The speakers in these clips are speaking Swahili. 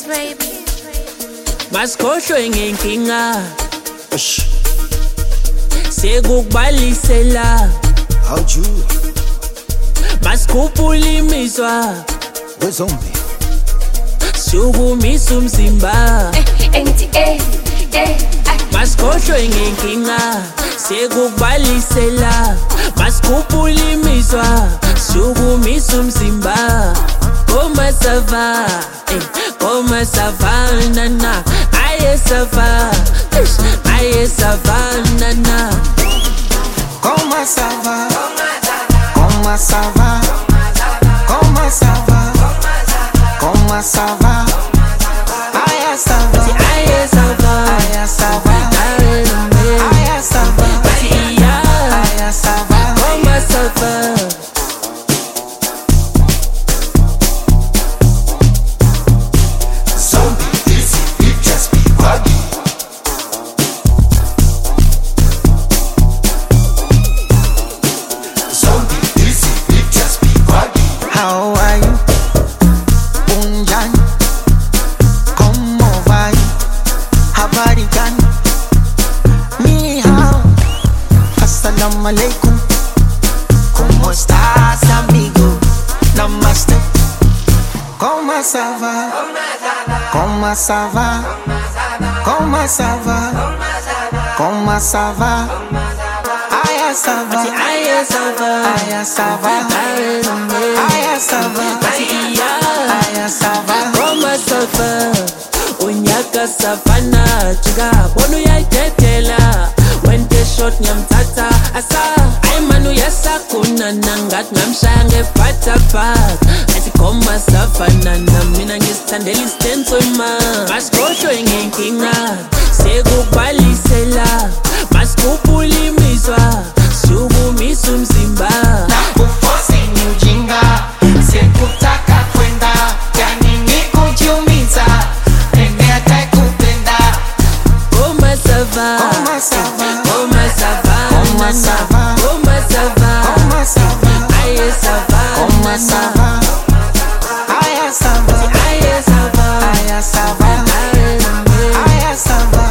baby. Masikhohlwe ngenkinga sekukubalisela How'd you? Masikhuphula imizwa Wezombi. sukumisa umzimba Masikhohlwe ngenkinga sekukubalisela Masikhuphula imizwa sukumisa umzimba Koma sava, koma savana, aye sava, aye savana. Comment ça va? Comment ça va? Comment ça va? Comment ça va? Aïe ça va. Aye sava, Aïe ça va. Aïe ça va. Aïe ça va. koma sava. Zombie, easy, you just be buggy. Zombie, easy, you just be buggy. How are you? Unjan, ¿cómo va? Habari gani? Ni hao, assalamu alaikum. ¿Cómo estás, amigo? Namaste. ¿Cómo ça va? Comment ça va? Comment ça va? Comment ça va? Aïe ça va. Aye sava, Aïe ça va. Aïe ça va. Aïe ça va. koma sava. Unyaka savana, chiga bonu yayitetela. Wente shot nyamtata asa. Ay manu yasakuna nangat ngamshaya ngephataphat. Athi koma savana mina ngisithandela istenzo ma. Masikhohlwe ngenkinga sekukubalisela. Masikhuphula imizwa sukumisa umzimba. Nakufosi ni ujinga, sikutaka kwenda, yani ni kujiumiza, pende atakupenda. Koma sava, Comment ça va? koma sava, Comment ça va? koma sava, Comment ça va? aye sava, Comment ça va? Aïe ça va. aye sava, Aïe ça va. Aïe ça va.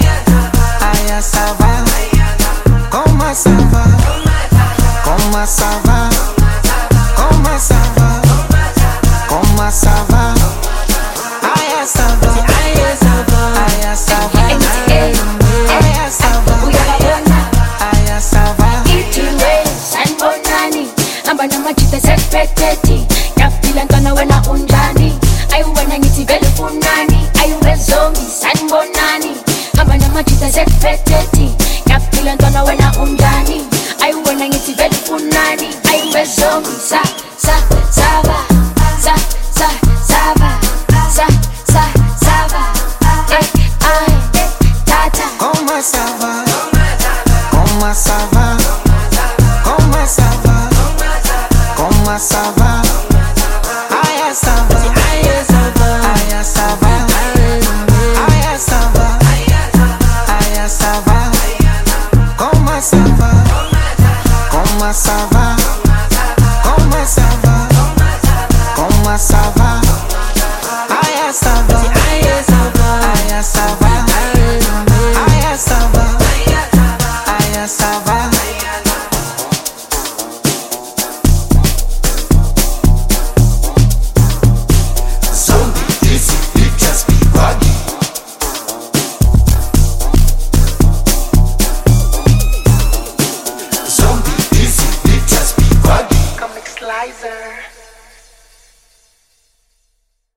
Aïe ça va. Comment ça va? Comment ça va? Comment ça va? Comment ça va? Aïe ça va. aye sava, Aïe ça va. Aïe ça va. Aïe ça va. Sanibonani amba namajita sepeteti yaphila ntwana wena unjani ayiwena ngithi vele ufunani ayiwe zombie sanibonani amba namajita sepeteti yaphila ntwana wena unjani ayiwena ngithi vele ufunani ayiwe zombie sava sava tata Comment ça va? Comment ça va? Comment ça va? Comment ça va? Aïe ça va. aye sava, Aïe ça va. Aïe ça va. Aïe ça va. Comment ça va? Comment ça va?